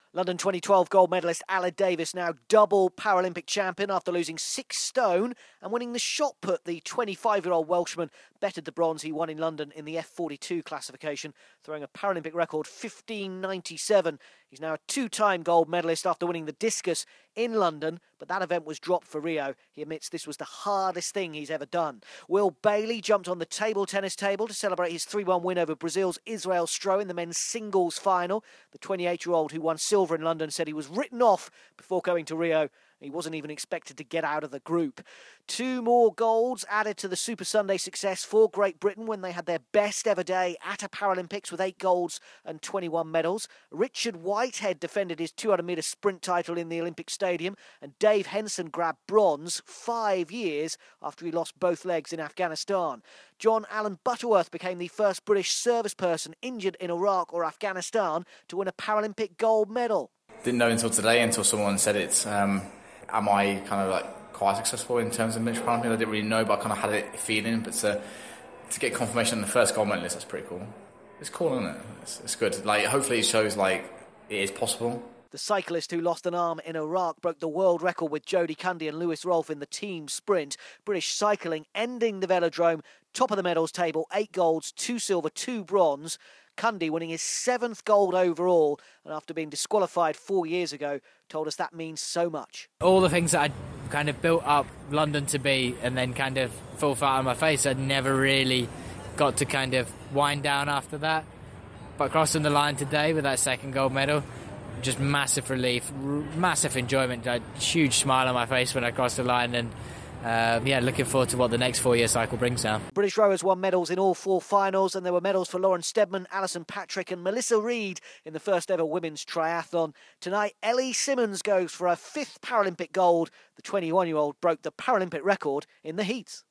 London 2012 gold medalist Aled Davies, now double Paralympic champion after losing 6 stone and winning the shot put. The 25-year-old Welshman bettered the bronze he won in London in the F42 classification, throwing a Paralympic record 15.97. He's now a 2-time gold medalist after winning the discus in London, but that event was dropped for Rio. He admits this was the hardest thing he's ever done. Will Bailey jumped on the table tennis table to celebrate his 3-1 win over Brazil's Israel Stroh in the men's singles final. The 28-year-old who won silver in London said he was written off before going to Rio. He wasn't even expected to get out of the group. 2 more golds added to the Super Sunday success for Great Britain when they had their best ever day at a Paralympics with 8 golds and 21 medals. Richard Whitehead defended his 200-metre sprint title in the Olympic Stadium, and Dave Henson grabbed bronze 5 years after he lost both legs in Afghanistan. John Allen Butterworth became the first British service person injured in Iraq or Afghanistan to win a Paralympic gold medal. Didn't know until today, until someone said it. Am I kind of like quite successful in terms of miniature Paralympics? I didn't really know, but I kind of had a feeling. But to get confirmation on the first gold medalist, that's pretty cool. It's cool, isn't it? It's good. Like, hopefully it shows like it is possible. The cyclist who lost an arm in Iraq broke the world record with Jodie Cundy and Lewis Rolfe in the team sprint. British cycling ending the velodrome, top of the medals table, 8 golds, 2 silver, 2 bronze. Cundy winning his 7th gold overall, and after being disqualified 4 years ago, told us that means so much. All the things that I kind of built up London to be and then kind of fall flat on my face, I never really got to kind of wind down after that. But crossing the line today with that 2nd gold medal, just massive relief, massive enjoyment, a huge smile on my face when I crossed the line, and looking forward to what the next 4-year cycle brings now. British rowers won medals in all 4 finals, and there were medals for Lauren Steadman, Alison Patrick and Melissa Reid in the first ever women's triathlon. Tonight, Ellie Simmonds goes for her 5th Paralympic gold. The 21-year-old broke the Paralympic record in the heats.